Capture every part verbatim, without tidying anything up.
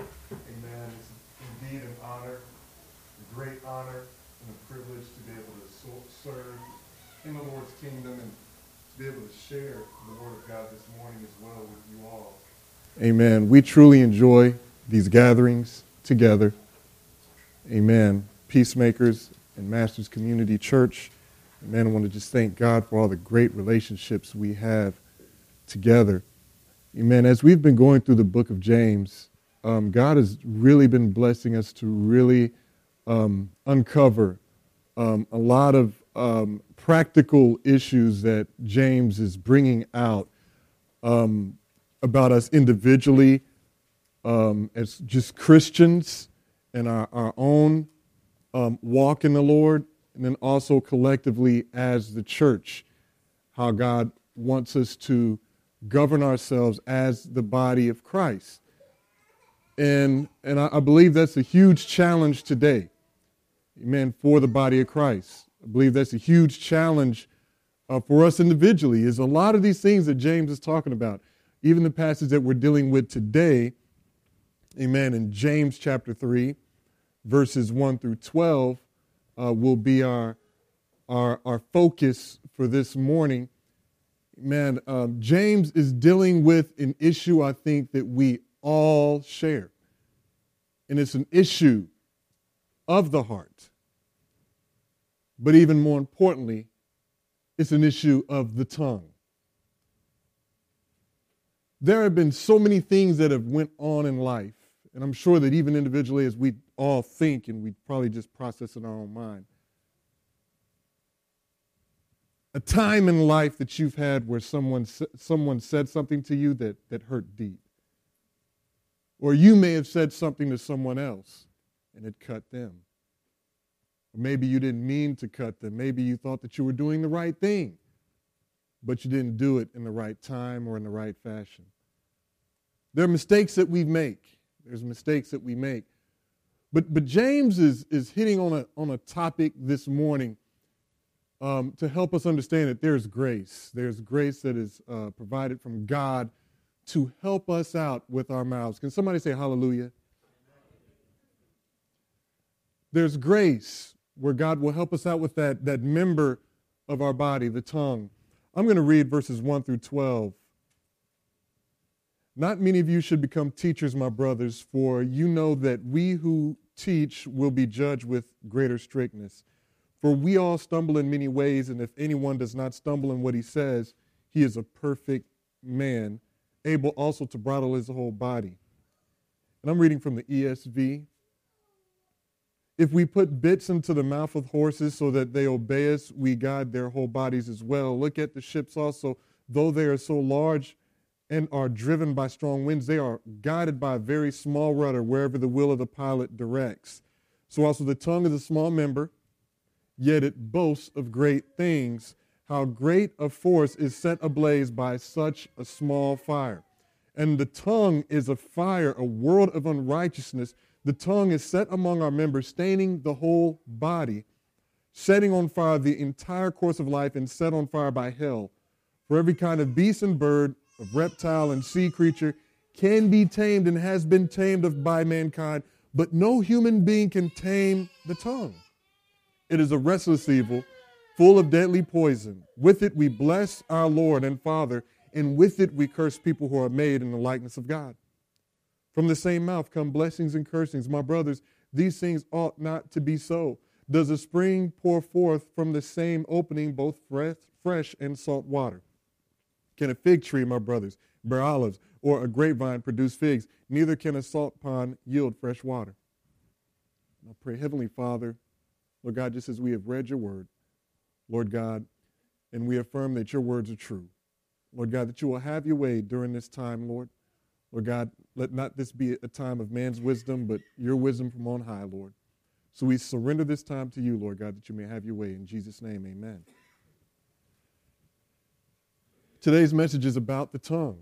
Amen. It's indeed an honor, a great honor, and a privilege to be able to so- serve in the Lord's kingdom and to be able to share the Word of God this morning as well with you all. Amen. We truly enjoy these gatherings together. Amen. Peacemakers and Masters Community Church. Amen. I want to just thank God for all the great relationships we have together. Amen. As we've been going through the book of James, um, God has really been blessing us to really um, uncover um, a lot of um, practical issues that James is bringing out um, about us individually, um, as just Christians and our, our own um, walk in the Lord, and then also collectively as the church, how God wants us to govern ourselves as the body of Christ. And, and I, I believe that's a huge challenge today, amen, for the body of Christ. I believe that's a huge challenge uh, for us individually, is a lot of these things that James is talking about, even the passage that we're dealing with today, amen, in James chapter three, verses one through twelve, uh, will be our, our, our focus for this morning. Man, um, James is dealing with an issue I think that we all share. And it's an issue of the heart. But even more importantly, it's an issue of the tongue. There have been so many things that have went on in life, and I'm sure that even individually as we all think, and we probably just process in our own mind, a time in life that you've had where someone someone said something to you that, that hurt deep. Or you may have said something to someone else and it cut them. Or maybe you didn't mean to cut them. Maybe you thought that you were doing the right thing, but you didn't do it in the right time or in the right fashion. There are mistakes that we make. There's mistakes that we make. But but James is, is hitting on a, on a topic this morning Um, to help us understand that there's grace. There's grace that is uh, provided from God to help us out with our mouths. Can somebody say hallelujah? There's grace where God will help us out with that, that member of our body, the tongue. I'm going to read verses one through twelve. Not many of you should become teachers, my brothers, for you know that we who teach will be judged with greater strictness. For we all stumble in many ways, and if anyone does not stumble in what he says, he is a perfect man, able also to bridle his whole body. And I'm reading from the E S V. If we put bits into the mouth of horses so that they obey us, we guide their whole bodies as well. Look at the ships also. Though they are so large and are driven by strong winds, they are guided by a very small rudder wherever the will of the pilot directs. So also the tongue is a small member, yet it boasts of great things. How great a force is set ablaze by such a small fire. And the tongue is a fire, a world of unrighteousness. The tongue is set among our members, staining the whole body, setting on fire the entire course of life, and set on fire by hell. For every kind of beast and bird, of reptile and sea creature can be tamed and has been tamed of by mankind, but no human being can tame the tongue. It is a restless evil, full of deadly poison. With it we bless our Lord and Father, and with it we curse people who are made in the likeness of God. From the same mouth come blessings and cursings. My brothers, these things ought not to be so. Does a spring pour forth from the same opening both fresh and salt water? Can a fig tree, my brothers, bear olives, or a grapevine produce figs? Neither can a salt pond yield fresh water. I pray, Heavenly Father, Lord God, just as we have read your word, Lord God, and we affirm that your words are true. Lord God, that you will have your way during this time, Lord. Lord God, let not this be a time of man's wisdom, but your wisdom from on high, Lord. So we surrender this time to you, Lord God, that you may have your way. In Jesus' name, amen. Today's message is about the tongue.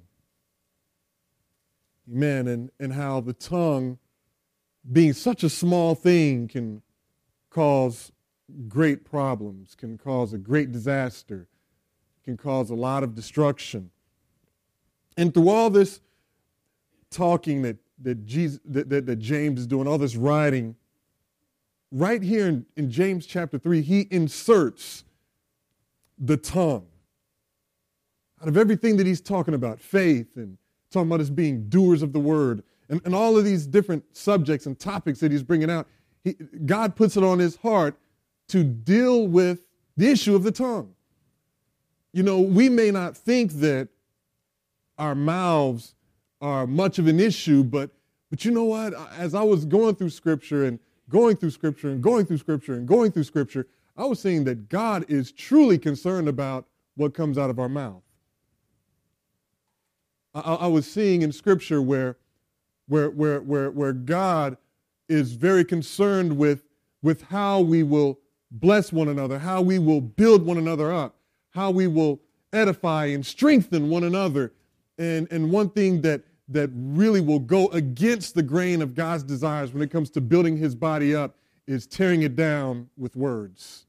Amen, and, and how the tongue, being such a small thing, can cause great problems, can cause a great disaster, can cause a lot of destruction. And through all this talking that that, Jesus, that, that, that James is doing, all this writing, right here in, in James chapter three, he inserts the tongue. Out of everything that he's talking about, faith and talking about us being doers of the word and, and all of these different subjects and topics that he's bringing out, he, God puts it on his heart to deal with the issue of the tongue. You know, we may not think that our mouths are much of an issue, but but you know what? As I was going through Scripture and going through Scripture and going through Scripture and going through Scripture, I was seeing that God is truly concerned about what comes out of our mouth. I, I was seeing in Scripture where, where, where, where, where God is very concerned with, with how we will bless one another, how we will build one another up, how we will edify and strengthen one another. And, and one thing that, that really will go against the grain of God's desires when it comes to building his body up is tearing it down with words.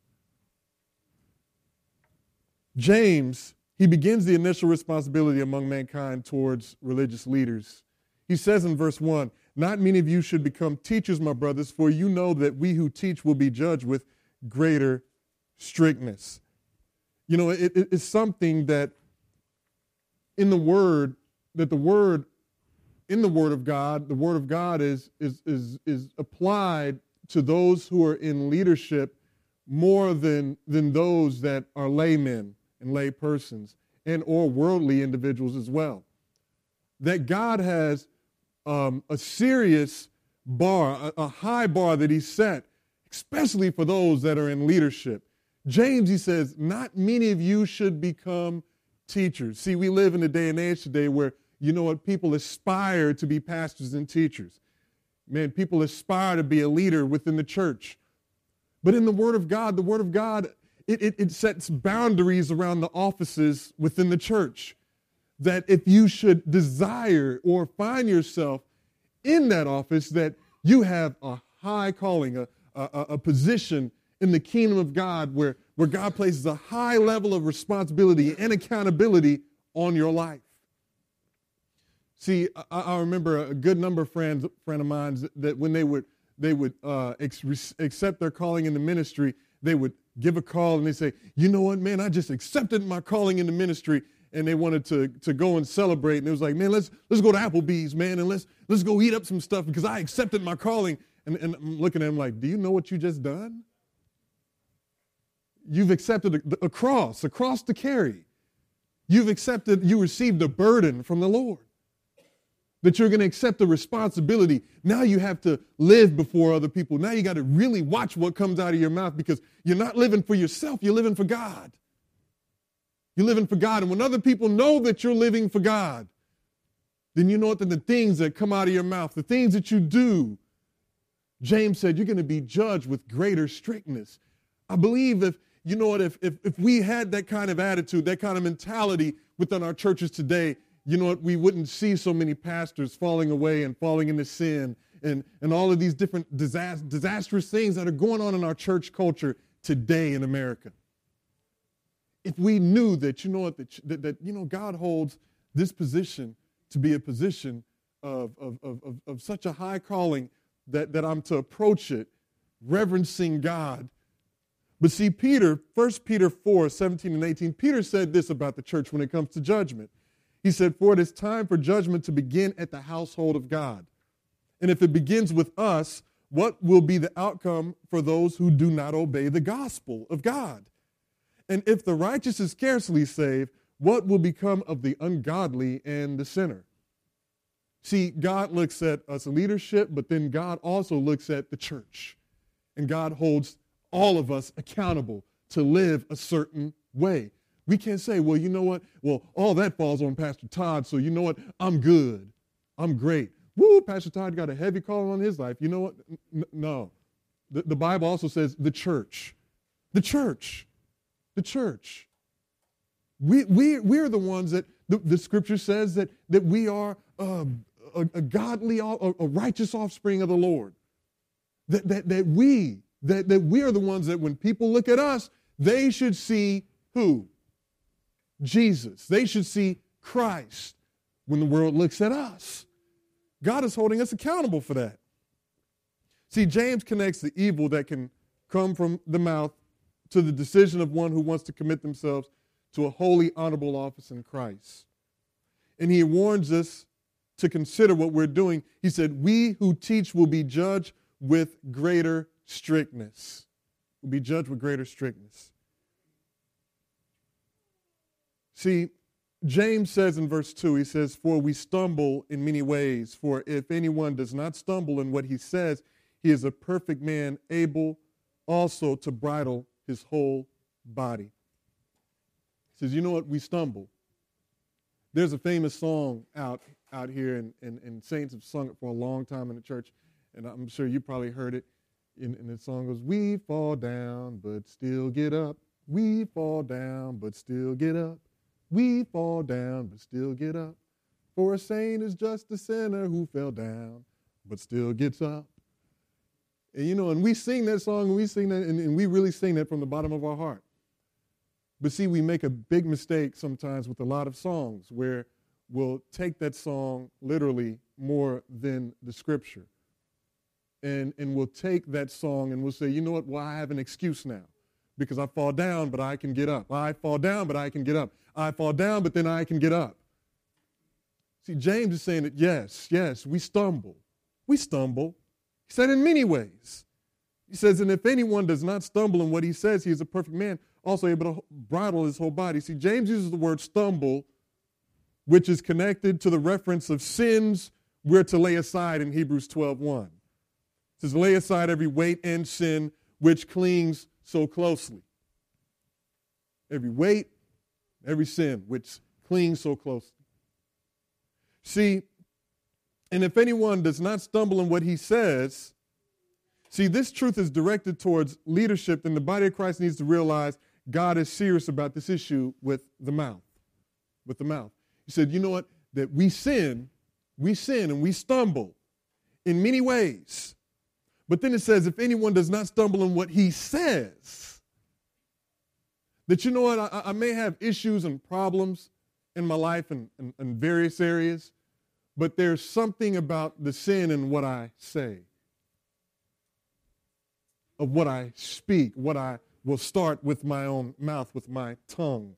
James, he begins the initial responsibility among mankind towards religious leaders. He says in verse one, "Not many of you should become teachers, my brothers, for you know that we who teach will be judged with greater strictness." You know, it, it, it's something that in the Word, that the Word, in the Word of God, the Word of God is, is, is, is applied to those who are in leadership more than, than those that are laymen and lay persons and or worldly individuals as well. That God has um, a serious bar, a, a high bar that he set, especially for those that are in leadership. James, he says, not many of you should become teachers. See, we live in a day and age today where, you know what, people aspire to be pastors and teachers. Man, people aspire to be a leader within the church. But in the Word of God, the Word of God, it, it, it sets boundaries around the offices within the church. That if you should desire or find yourself in that office, that you have a high calling, a, a, a position in the kingdom of God where, where God places a high level of responsibility and accountability on your life. See, I, I remember a good number of friends, friend of mine, that when they would they would uh, ex- accept their calling in the ministry, they would give a call and they say, you know what, man, I just accepted my calling in the ministry, and they wanted to, to go and celebrate. And it was like, man, let's let's go to Applebee's, man, and let's let's go eat up some stuff because I accepted my calling. And, and I'm looking at them like, do you know what you just done? You've accepted a, a cross, a cross to carry. You've accepted, you received a burden from the Lord. That you're going to accept the responsibility. Now you have to live before other people. Now you got to really watch what comes out of your mouth because you're not living for yourself, you're living for God. You're living for God. And when other people know that you're living for God, then you know that the things that come out of your mouth, the things that you do, James said, you're going to be judged with greater strictness. I believe if, you know what, if, if, if we had that kind of attitude, that kind of mentality within our churches today, you know what, we wouldn't see so many pastors falling away and falling into sin and, and all of these different disaster, disastrous things that are going on in our church culture today in America. If we knew that, you know what, that, that, that you know, God holds this position to be a position of, of, of, of, of such a high calling that, that I'm to approach it reverencing God. But see, Peter, First Peter four, seventeen and eighteen, Peter said this about the church when it comes to judgment. He said, for it is time for judgment to begin at the household of God. And if it begins with us, what will be the outcome for those who do not obey the gospel of God? And if the righteous is scarcely saved, what will become of the ungodly and the sinner? See, God looks at us leadership, but then God also looks at the church. And God holds all of us accountable to live a certain way. We can't say, well, you know what? Well, all that falls on Pastor Todd, so you know what? I'm good. I'm great. Woo, Pastor Todd got a heavy calling on his life. You know what? N- no. The, the Bible also says the church. The church. The church. We, we, we're the ones that the, the scripture says that, that we are uh, a, a godly, a, a righteous offspring of the Lord. That, that, that we, that, that we are the ones that when people look at us, they should see who? Jesus. They should see Christ when the world looks at us. God is holding us accountable for that. See, James connects the evil that can come from the mouth to the decision of one who wants to commit themselves to a holy, honorable office in Christ. And he warns us to consider what we're doing. He said, we who teach will be judged with greater strictness. Will be judged with greater strictness. See, James says in verse two, he says, for we stumble in many ways. For if anyone does not stumble in what he says, he is a perfect man, able also to bridle his whole body. He says, you know what? We stumble. There's a famous song out, out here, and, and, and saints have sung it for a long time in the church, and I'm sure you probably heard it. And, and the song goes, we fall down, but still get up. We fall down, but still get up. We fall down, but still get up. For a saint is just a sinner who fell down, but still gets up. And, you know, and we sing that song, and we sing that, and, and we really sing that from the bottom of our heart. But see, we make a big mistake sometimes with a lot of songs where we'll take that song literally more than the scripture. And, and we'll take that song and we'll say, you know what, well, I have an excuse now. Because I fall down, but I can get up. I fall down, but I can get up. I fall down, but then I can get up. See, James is saying that, yes, yes, we stumble. We stumble. He said in many ways. He says, and if anyone does not stumble in what he says, he is a perfect man, also able to bridle his whole body. See, James uses the word stumble, which is connected to the reference of sins we're to lay aside in Hebrews twelve one. It says, lay aside every weight and sin which clings so closely. Every weight, every sin which clings so closely. See, and if anyone does not stumble in what he says, see, this truth is directed towards leadership, and the body of Christ needs to realize God is serious about this issue with the mouth, with the mouth. He said, you know what, that we sin, we sin and we stumble in many ways. But then it says, if anyone does not stumble in what he says, that, you know what, I, I may have issues and problems in my life in, in, in various areas, but there's something about the sin in what I say, of what I speak, what I will start with my own mouth, with my tongue.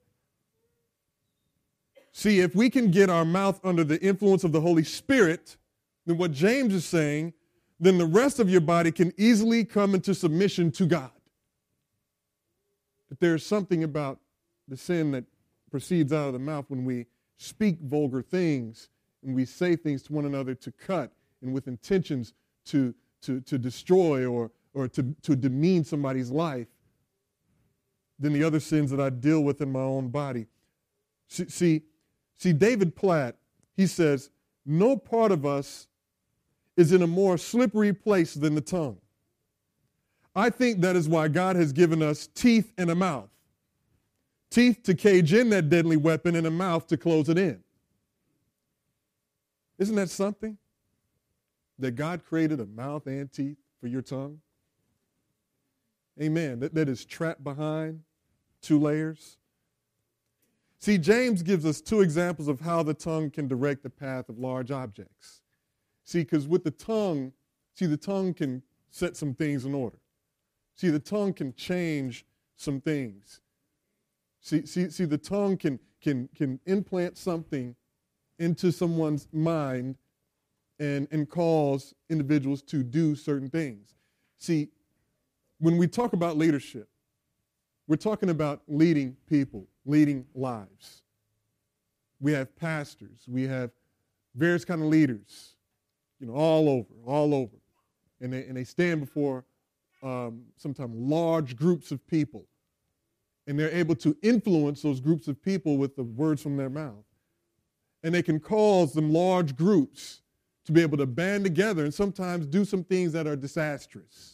See, if we can get our mouth under the influence of the Holy Spirit, then what James is saying, then the rest of your body can easily come into submission to God. But there's something about the sin that proceeds out of the mouth when we speak vulgar things and we say things to one another to cut and with intentions to, to, to destroy or, or to, to demean somebody's life than the other sins that I deal with in my own body. See, see, see David Platt, he says, no part of us is in a more slippery place than the tongue. I think that is why God has given us teeth and a mouth. Teeth to cage in that deadly weapon and a mouth to close it in. Isn't that something? That God created a mouth and teeth for your tongue? Amen. That, that is trapped behind two layers. See, James gives us two examples of how the tongue can direct the path of large objects. See, because with the tongue, see, the tongue can set some things in order. See, the tongue can change some things. See, see, see the tongue can, can, can implant something into someone's mind and, and cause individuals to do certain things. See, when we talk about leadership, we're talking about leading people, leading lives. We have pastors, we have various kind of leaders, you know, all over, all over. And they, and they stand before um, sometimes large groups of people. And they're able to influence those groups of people with the words from their mouth. And they can cause them large groups to be able to band together and sometimes do some things that are disastrous.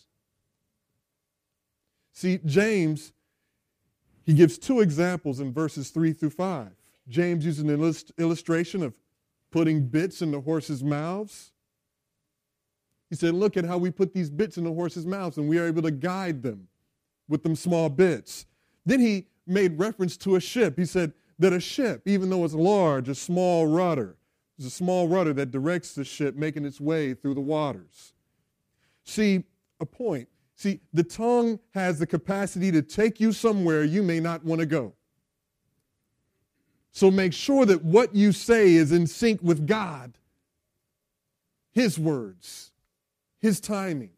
See, James, he gives two examples in verses three through five. James uses an illust- illustration of putting bits in the horses' mouths. He said, look at how we put these bits in the horses' mouths and we are able to guide them with them small bits. Then he made reference to a ship. He said that a ship, even though it's large, a small rudder, It's a small rudder that directs the ship making its way through the waters. See, a point. See, the tongue has the capacity to take you somewhere you may not want to go. So make sure that what you say is in sync with God, His words, His timing.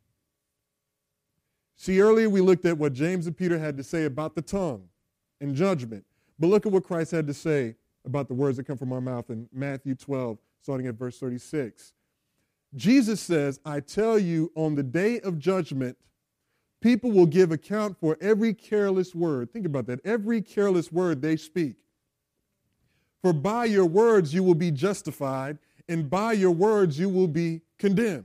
See, earlier we looked at what James and Peter had to say about the tongue and judgment. But look at what Christ had to say about the words that come from our mouth in Matthew twelve, starting at verse thirty-six. Jesus says, I tell you, on the day of judgment, people will give account for every careless word. Think about that. Every careless word they speak. For by your words you will be justified, and by your words you will be condemned.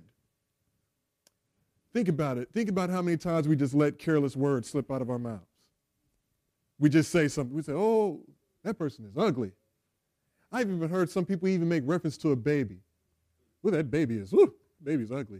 Think about it. Think about how many times we just let careless words slip out of our mouths. We just say something. We say, oh, that person is ugly. I've even heard some people even make reference to a baby. Well, that baby is, whoo, baby's ugly.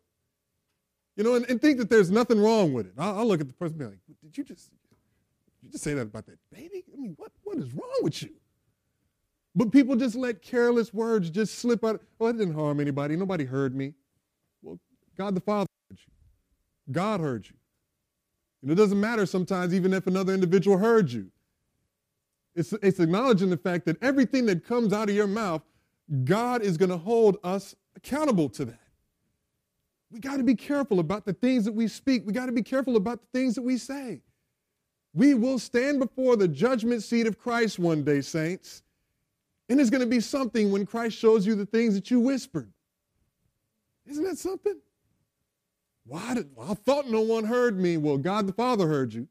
You know, and, and think that there's nothing wrong with it. I'll, I'll look at the person and be like, did you just, did you just say that about that baby? I mean, what, what is wrong with you? But people just let careless words just slip out. Oh, it didn't harm anybody. Nobody heard me. Well, God the Father heard you. God heard you. And it doesn't matter sometimes even if another individual heard you. It's, it's acknowledging the fact that everything that comes out of your mouth, God is going to hold us accountable to that. We got to be careful about the things that we speak. We got to be careful about the things that we say. We will stand before the judgment seat of Christ one day, saints. And there's going to be something when Christ shows you the things that you whispered. Isn't that something? Why did, well, I thought no one heard me. Well, God the Father heard you.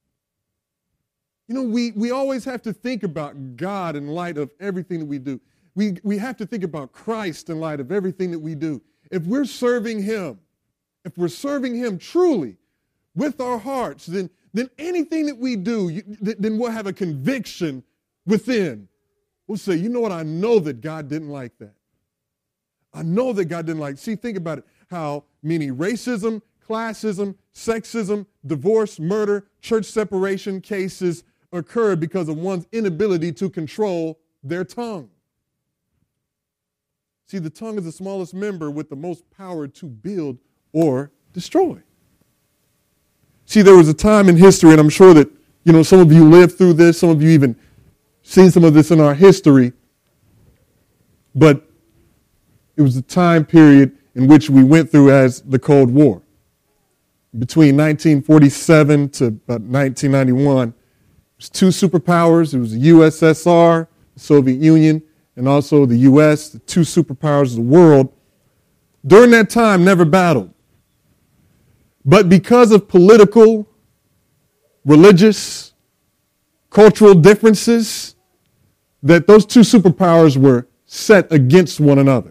You know, we, we always have to think about God in light of everything that we do. We, we have to think about Christ in light of everything that we do. If we're serving Him, if we're serving Him truly with our hearts, then, then anything that we do, you, then we'll have a conviction within. We'll say, you know what, I know that God didn't like that. I know that God didn't like. See, think about it, how many racism, classism, sexism, divorce, murder, church separation cases occur because of one's inability to control their tongue. See, the tongue is the smallest member with the most power to build or destroy. See, there was a time in history, and I'm sure that, you know, some of you lived through this, some of you even seen some of this in our history, but it was a time period in which we went through as the Cold War. Between nineteen forty-seven to about nineteen ninety-one, it was two superpowers. It was the U S S R, the Soviet Union, and also the U S, the two superpowers of the world. During that time, never battled. But because of political, religious, cultural differences, that those two superpowers were set against one another.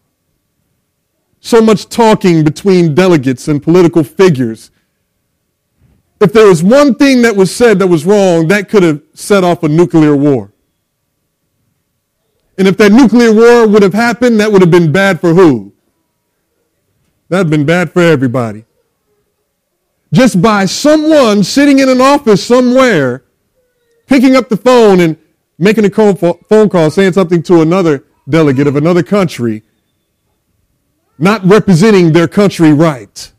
So much talking between delegates and political figures. If there was one thing that was said that was wrong, that could have set off a nuclear war. And if that nuclear war would have happened, that would have been bad for who? That would have been bad for everybody. Just by someone sitting in an office somewhere, picking up the phone and making a phone call, saying something to another delegate of another country, not representing their country right.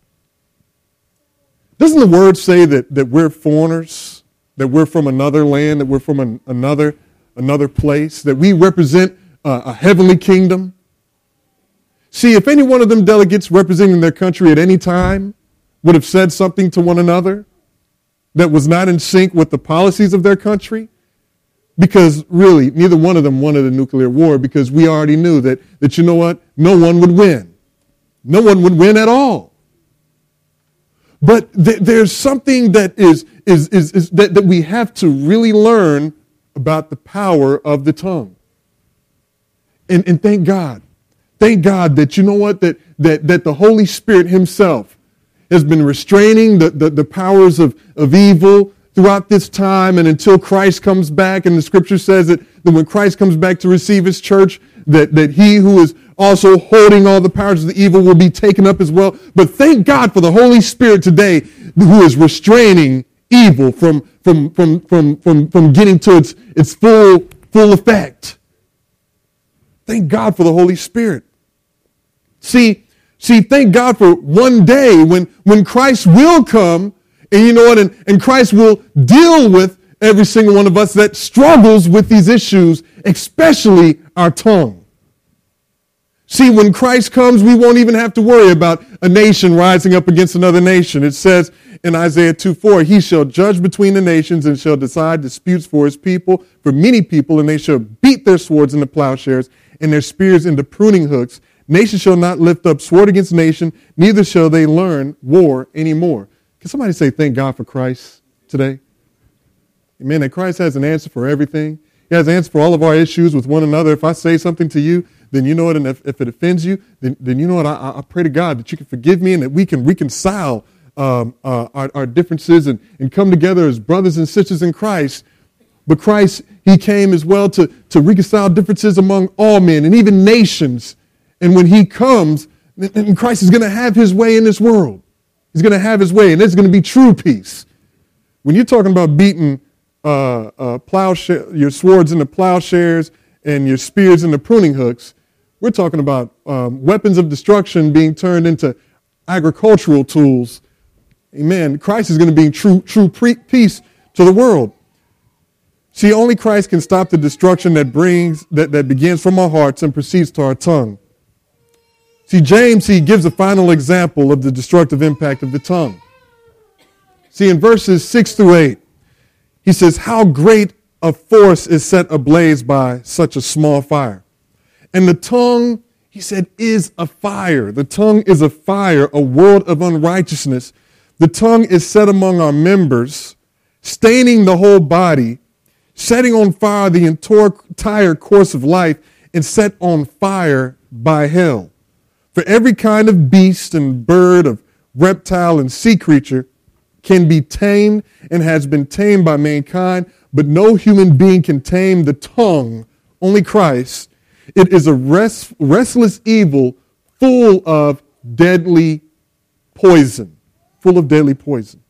Doesn't the word say that, that we're foreigners, that we're from another land, that we're from an, another, another place, that we represent a, a heavenly kingdom? See, if any one of them delegates representing their country at any time would have said something to one another that was not in sync with the policies of their country, because really, neither one of them wanted a nuclear war, because we already knew that, that you know what? No one would win. No one would win at all. But th- there's something that is, is, is, is that, that we have to really learn about the power of the tongue. And, and thank God. Thank God that, you know what, that, that, that the Holy Spirit Himself has been restraining the, the, the powers of, of evil throughout this time and until Christ comes back. And the scripture says that, that when Christ comes back to receive His church, that, that He who is also holding all the powers of the evil will be taken up as well. But thank God for the Holy Spirit today who is restraining evil from, from, from, from, from, from getting to its, its full, full effect. Thank God for the Holy Spirit. See, see, thank God for one day when, when Christ will come, and you know what, and, and Christ will deal with every single one of us that struggles with these issues, especially our tongue. See, when Christ comes, we won't even have to worry about a nation rising up against another nation. It says in Isaiah two four, he shall judge between the nations and shall decide disputes for his people, for many people, and they shall beat their swords into plowshares and their spears into pruning hooks. Nation shall not lift up sword against nation, neither shall they learn war anymore. Can somebody say thank God for Christ today? Amen. That Christ has an answer for everything. He has an answer for all of our issues with one another. If I say something to you, then you know what, and if, if it offends you, then, then you know what, I, I pray to God that you can forgive me and that we can reconcile um, uh, our, our differences and, and come together as brothers and sisters in Christ. But Christ, he came as well to, to reconcile differences among all men and even nations. And when he comes, then Christ is going to have his way in this world. He's going to have his way, and there's going to be true peace. When you're talking about beating uh, uh, plowshare, your swords into plowshares and your spears into pruning hooks, we're talking about um, weapons of destruction being turned into agricultural tools. Amen. Christ is going to bring true, true pre- peace to the world. See, only Christ can stop the destruction that brings, that, that begins from our hearts and proceeds to our tongue. See, James, he gives a final example of the destructive impact of the tongue. See, in verses six through eight, he says, how great a force is set ablaze by such a small fire. And the tongue, he said, is a fire. The tongue is a fire, a world of unrighteousness. The tongue is set among our members, staining the whole body, setting on fire the entire course of life, and set on fire by hell. For every kind of beast and bird, of reptile and sea creature can be tamed and has been tamed by mankind, but no human being can tame the tongue, only Christ. It is a rest, restless evil full of deadly poison, full of deadly poison.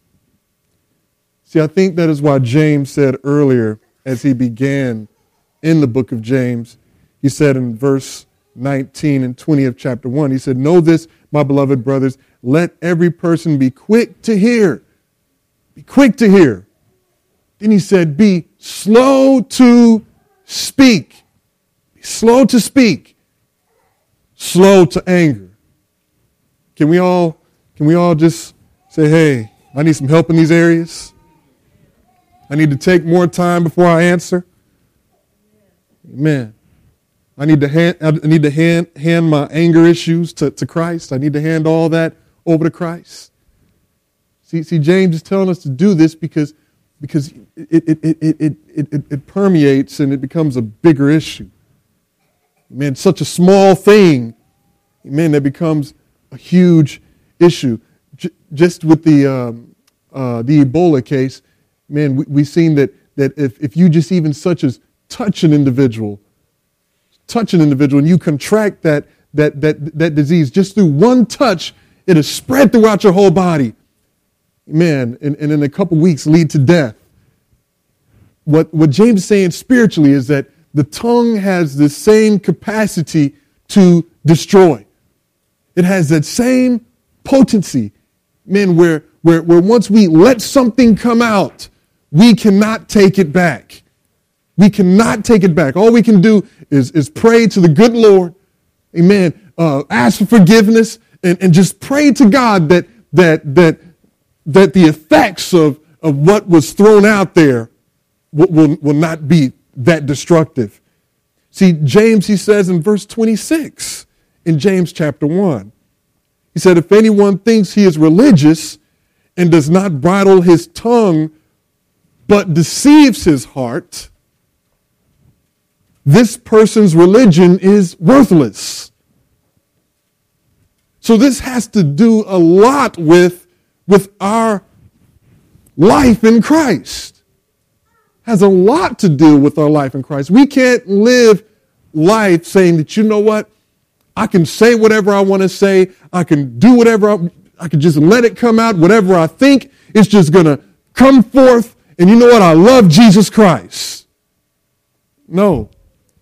See, I think that is why James said earlier, as he began in the book of James, he said in verse nineteen and twenty of chapter one, he said, know this, my beloved brothers, let every person be quick to hear. Be quick to hear. Then he said, be slow to speak. Slow to speak, slow to anger. Can we all, can we all just say, hey, I need some help in these areas? I need to take more time before I answer. Amen. I need to hand, I need to hand, hand my anger issues to, to Christ. I need to hand all that over to Christ. See, see, James is telling us to do this because, because it, it, it, it, it, it, it permeates and it becomes a bigger issue. Man, such a small thing, man, that becomes a huge issue. J- just with the um, uh, the Ebola case, man, we, we've seen that that if, if you just even such as touch an individual, touch an individual, and you contract that that that that disease just through one touch, it is spread throughout your whole body, man, and, and in a couple weeks lead to death. What what James is saying spiritually is that the tongue has the same capacity to destroy. It has that same potency, man, where, where, where once we let something come out, we cannot take it back. We cannot take it back. All we can do is, is pray to the good Lord, amen, uh, ask for forgiveness, and, and just pray to God that, that, that, that the effects of, of what was thrown out there will, will, will not be that destructive. See, James, he says in verse twenty-six in James chapter one, he said, if anyone thinks he is religious and does not bridle his tongue, but deceives his heart, this person's religion is worthless. So this has to do a lot with, with our life in Christ. Has a lot to do with our life in Christ. We can't live life saying that, you know what, I can say whatever I want to say. I can do whatever, I, I can just let it come out. Whatever I think, it's just going to come forth. And you know what, I love Jesus Christ. No.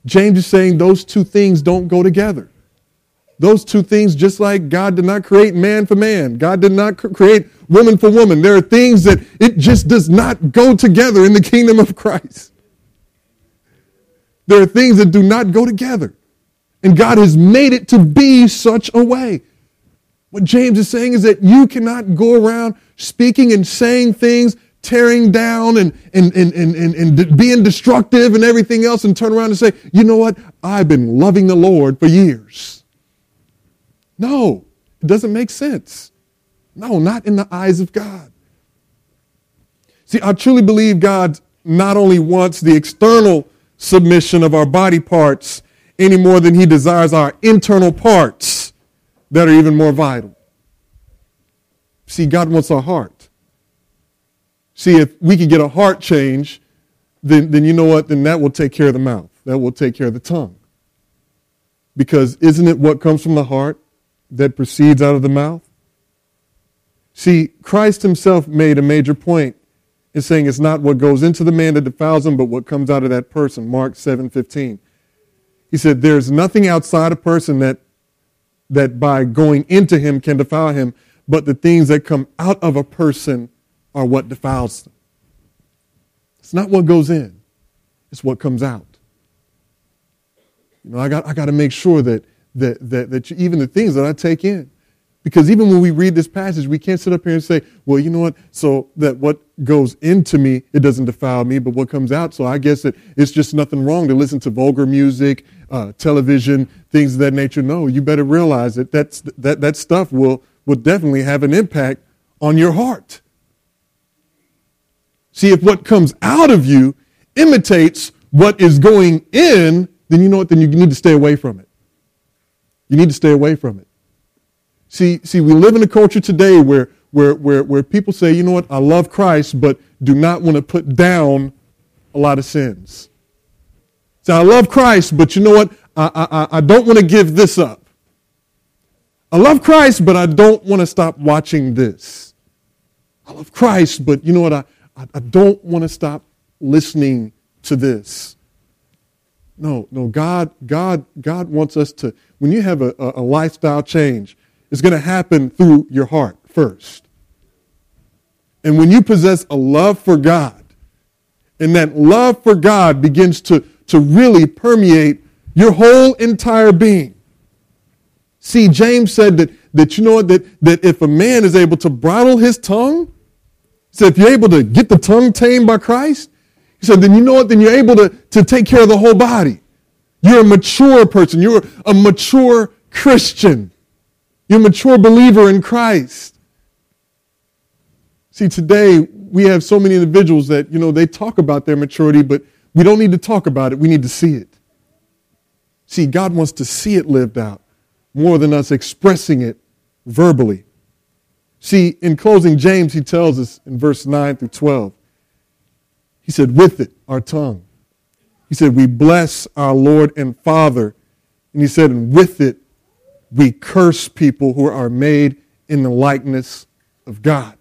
James is saying those two things don't go together. Those two things, just like God did not create man for man, God did not create woman for woman. There are things that it just does not go together in the kingdom of Christ. There are things that do not go together. And God has made it to be such a way. What James is saying is that you cannot go around speaking and saying things, tearing down and, and, and, and, and, and being destructive and everything else, and turn around and say, you know what? I've been loving the Lord for years. No, it doesn't make sense. No, not in the eyes of God. See, I truly believe God not only wants the external submission of our body parts any more than he desires our internal parts that are even more vital. See, God wants our heart. See, if we could get a heart change, then, then you know what? Then that will take care of the mouth. That will take care of the tongue. Because isn't it what comes from the heart that proceeds out of the mouth? See, Christ himself made a major point in saying it's not what goes into the man that defiles him, but what comes out of that person. Mark seven fifteen. He said, there's nothing outside a person that, that by going into him can defile him, but the things that come out of a person are what defiles them. It's not what goes in. It's what comes out. You know, I got I got to make sure that that that, that you, even the things that I take in, because even when we read this passage, we can't sit up here and say, well, you know what? So that what goes into me, it doesn't defile me, but what comes out. So I guess that it's just nothing wrong to listen to vulgar music, uh, television, things of that nature. No, you better realize that that's, that that stuff will will definitely have an impact on your heart. See, if what comes out of you imitates what is going in, then you know what? Then you need to stay away from it. You need to stay away from it. See, see, we live in a culture today where, where, where, where people say, you know what, I love Christ, but do not want to put down a lot of sins. So I love Christ, but you know what, I, I, I don't want to give this up. I love Christ, but I don't want to stop watching this. I love Christ, but you know what, I, I, I don't want to stop listening to this. No, no, God, God, God wants us to, when you have a, a, a lifestyle change, it's going to happen through your heart first. And when you possess a love for God, and that love for God begins to, to really permeate your whole entire being. See, James said that, that you know what, that, that if a man is able to bridle his tongue, so if you're able to get the tongue tamed by Christ, he said, then you know what, then you're able to, to take care of the whole body. You're a mature person. You're a mature Christian. You're a mature believer in Christ. See, today we have so many individuals that, you know, they talk about their maturity, but we don't need to talk about it. We need to see it. See, God wants to see it lived out more than us expressing it verbally. See, in closing, James, he tells us in verse nine through twelve, he said, with it, our tongue. He said, we bless our Lord and Father. And he said, and with it, we curse people who are made in the likeness of God.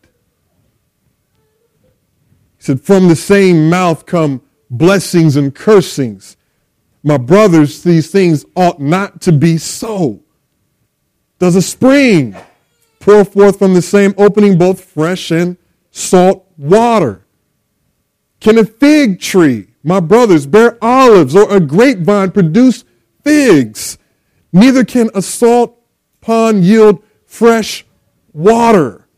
He said, from the same mouth come blessings and cursings. My brothers, these things ought not to be so. Does a spring pour forth from the same opening both fresh and salt water? Can a fig tree, my brothers, bear olives, or a grapevine produce figs? Neither can a salt pond yield fresh water.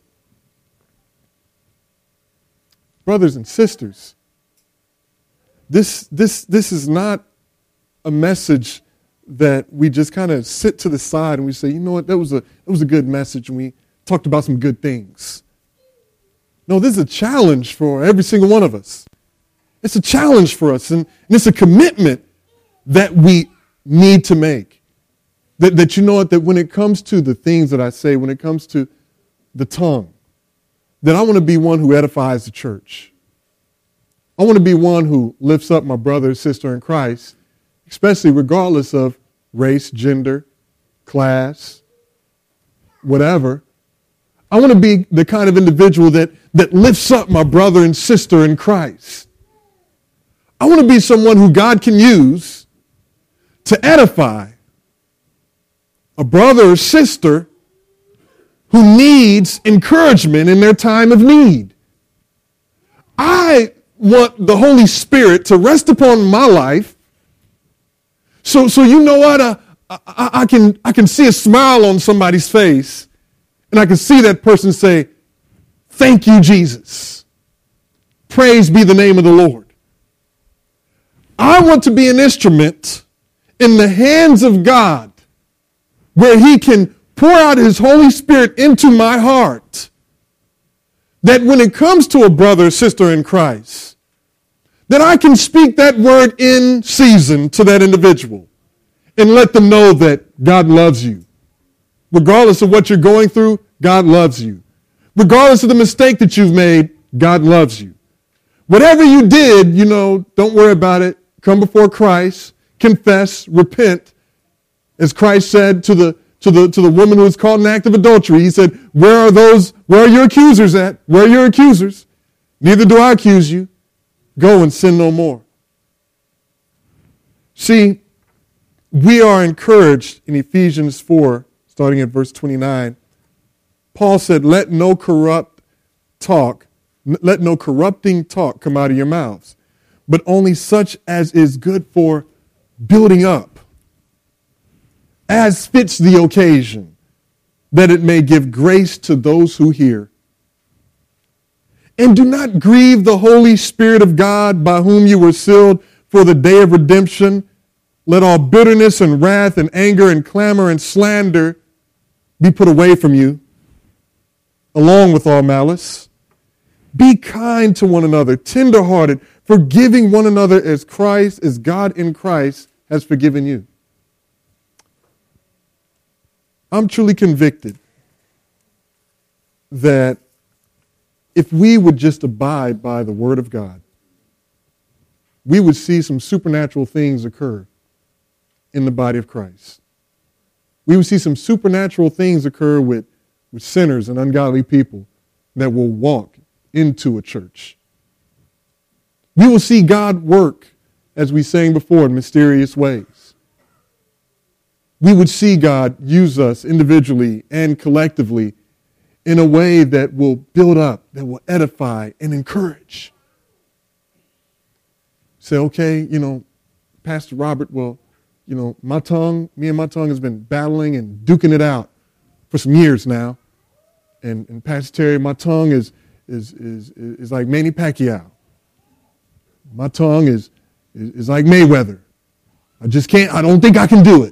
Brothers and sisters, this, this, this is not a message that we just kind of sit to the side and we say, you know what, that was a, that was a good message, and we talked about some good things. No, this is a challenge for every single one of us. It's a challenge for us, and, and it's a commitment that we need to make. That, that you know what, that when it comes to the things that I say, when it comes to the tongue, that I want to be one who edifies the church. I want to be one who lifts up my brother or sister in Christ, especially regardless of race, gender, class, whatever. I want to be the kind of individual that, that lifts up my brother and sister in Christ. I want to be someone who God can use to edify a brother or sister who needs encouragement in their time of need. I want the Holy Spirit to rest upon my life. So, so you know what? Uh, I, I, can, I can see a smile on somebody's face, and I can see that person say, "Thank you, Jesus. Praise be the name of the Lord." I want to be an instrument in the hands of God where he can pour out his Holy Spirit into my heart, that when it comes to a brother or sister in Christ, that I can speak that word in season to that individual and let them know that God loves you. Regardless of what you're going through, God loves you. Regardless of the mistake that you've made, God loves you. Whatever you did, you know, don't worry about it. Come before Christ, confess, repent. As Christ said to the to the to the woman who was caught in an act of adultery, he said, "Where are those, where are your accusers at? Where are your accusers? Neither do I accuse you. Go and sin no more." See, we are encouraged in Ephesians four, starting at verse twenty-nine. Paul said, "Let no corrupt talk, let no corrupting talk come out of your mouths, but only such as is good for building up, as fits the occasion, that it may give grace to those who hear. And do not grieve the Holy Spirit of God, by whom you were sealed for the day of redemption. Let all bitterness and wrath and anger and clamor and slander be put away from you, along with all malice. Be kind to one another, tenderhearted, forgiving one another as Christ, as God in Christ has forgiven you." I'm truly convicted that if we would just abide by the Word of God, we would see some supernatural things occur in the body of Christ. We would see some supernatural things occur with, with sinners and ungodly people that will walk into a church. We will see God work, as we sang before, in mysterious ways. We would see God use us individually and collectively in a way that will build up, that will edify and encourage. Say, okay, you know, Pastor Robert, well, you know, my tongue, me and my tongue has been battling and duking it out for some years now. And, and Pastor Terry, my tongue is, is, is, is like Manny Pacquiao. My tongue is, is, is like Mayweather. I just can't, I don't think I can do it.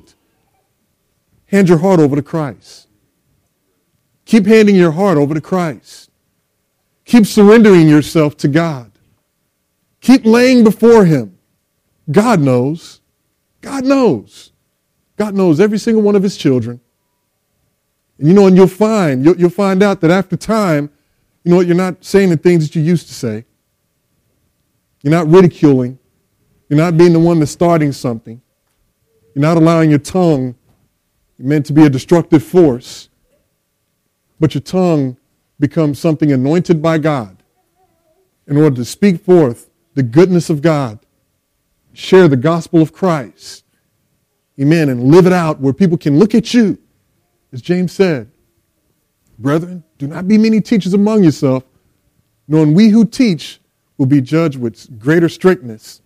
Hand your heart over to Christ. Keep handing your heart over to Christ. Keep surrendering yourself to God. Keep laying before him. God knows. God knows. God knows every single one of his children. And you know, and you'll find, you'll, you'll find out that after time, you know what, you're not saying the things that you used to say. You're not ridiculing. You're not being the one that's starting something. You're not allowing your tongue, meant to be a destructive force, but your tongue becomes something anointed by God in order to speak forth the goodness of God, share the gospel of Christ, amen, and live it out where people can look at you. As James said, "Brethren, do not be many teachers among yourself, knowing we who teach will be judged with greater strictness."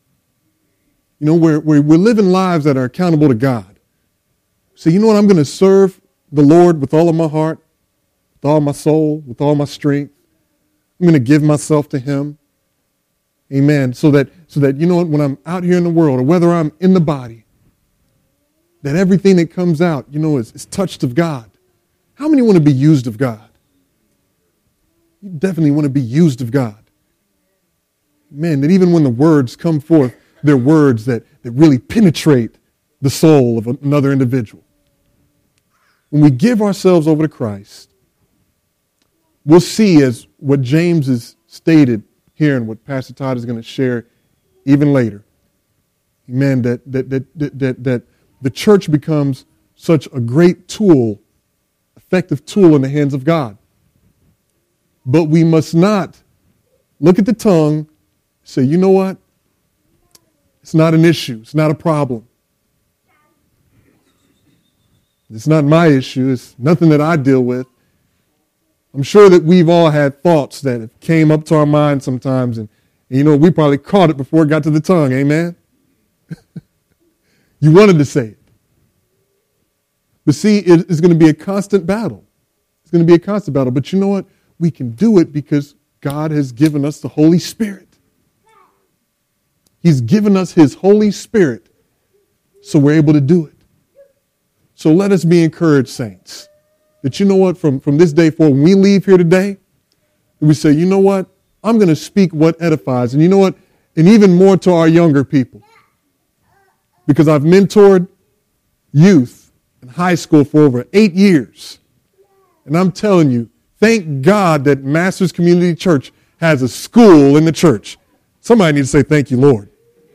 You know, we're, we're, we're living lives that are accountable to God. So you know what? I'm going to serve the Lord with all of my heart, with all my soul, with all my strength. I'm going to give myself to him. Amen. So that, so that, you know what, when I'm out here in the world, or whether I'm in the body, that everything that comes out, you know, is, is touched of God. How many want to be used of God? You definitely want to be used of God. Man, that even when the words come forth, they're words that, that really penetrate the soul of another individual. When we give ourselves over to Christ, we'll see, as what James has stated here and what Pastor Todd is going to share even later, amen, that, that, that, that, that, that the church becomes such a great tool, effective tool in the hands of God. But we must not look at the tongue, say, you know what? It's not an issue. It's not a problem. It's not my issue. It's nothing that I deal with. I'm sure that we've all had thoughts that have came up to our mind sometimes, and, and you know, we probably caught it before it got to the tongue. Amen? You wanted to say it. But see, it, it's going to be a constant battle. It's going to be a constant battle. But you know what? We can do it because God has given us the Holy Spirit. He's given us his Holy Spirit, so we're able to do it. So let us be encouraged, saints, that you know what, from, from this day forward, when we leave here today, we say, you know what, I'm going to speak what edifies. And you know what, and even more to our younger people, because I've mentored youth in high school for over eight years. And I'm telling you, thank God that Masters Community Church has a school in the church. Somebody needs to say, thank you, Lord.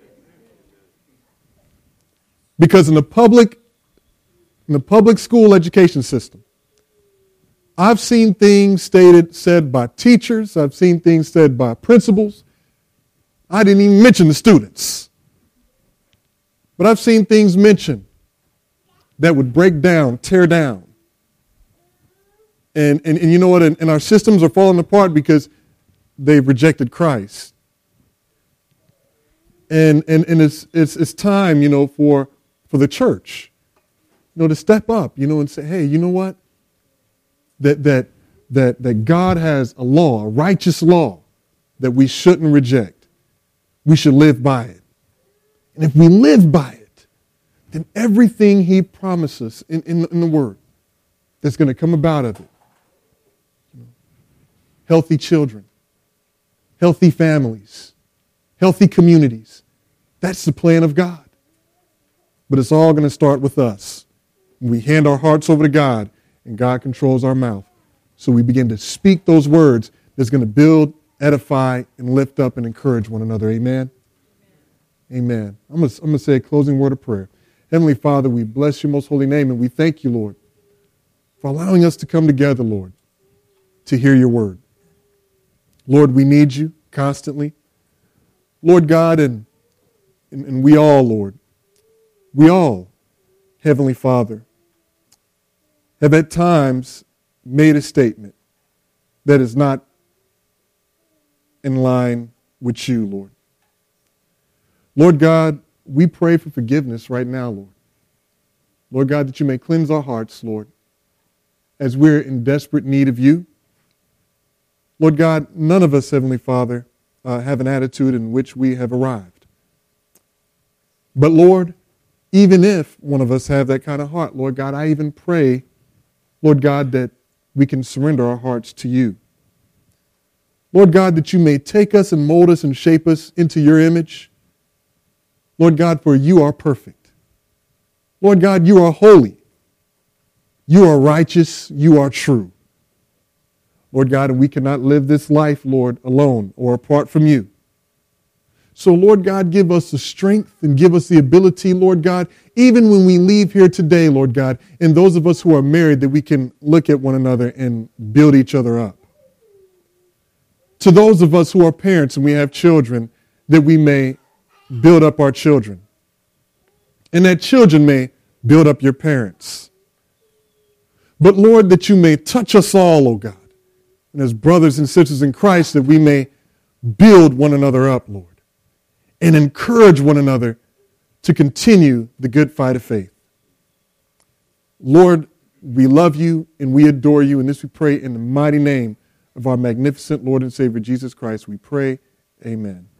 Because in the public, in the public school education system, I've seen things stated, said by teachers. I've seen things said by principals. I didn't even mention the students. But I've seen things mentioned that would break down, tear down. And, and, and you know what? And, and our systems are falling apart because they've rejected Christ. And, and, and it's, it's, it's time, you know, for, for the church, you know, to step up, you know, and say, hey, you know what? That, that, that, that God has a law, a righteous law that we shouldn't reject. We should live by it. And if we live by it, then everything he promises in, in, in the word that's going to come about of it, you know, healthy children, healthy families, healthy communities, that's the plan of God. But it's all going to start with us. We hand our hearts over to God, and God controls our mouth. So we begin to speak those words that's going to build, edify, and lift up and encourage one another. Amen? Amen. I'm going to, I'm going to say a closing word of prayer. Heavenly Father, we bless your most holy name, and we thank you, Lord, for allowing us to come together, Lord, to hear your word. Lord, we need you constantly. Lord God, and, and, and we all, Lord, we all, Heavenly Father, have at times made a statement that is not in line with you, Lord. Lord God, we pray for forgiveness right now, Lord. Lord God, that you may cleanse our hearts, Lord, as we're in desperate need of you. Lord God, none of us, Heavenly Father, uh, have an attitude in which we have arrived. But Lord, even if one of us have that kind of heart, Lord God, I even pray, Lord God, that we can surrender our hearts to you. Lord God, that you may take us and mold us and shape us into your image. Lord God, for you are perfect. Lord God, you are holy. You are righteous. You are true. Lord God, and we cannot live this life, Lord, alone or apart from you. So, Lord God, give us the strength and give us the ability, Lord God, even when we leave here today, Lord God, and those of us who are married, that we can look at one another and build each other up. To those of us who are parents and we have children, that we may build up our children. And that children may build up your parents. But, Lord, that you may touch us all, oh God, and as brothers and sisters in Christ, that we may build one another up, Lord, and encourage one another to continue the good fight of faith. Lord, we love you and we adore you, and this we pray in the mighty name of our magnificent Lord and Savior, Jesus Christ. We pray, amen.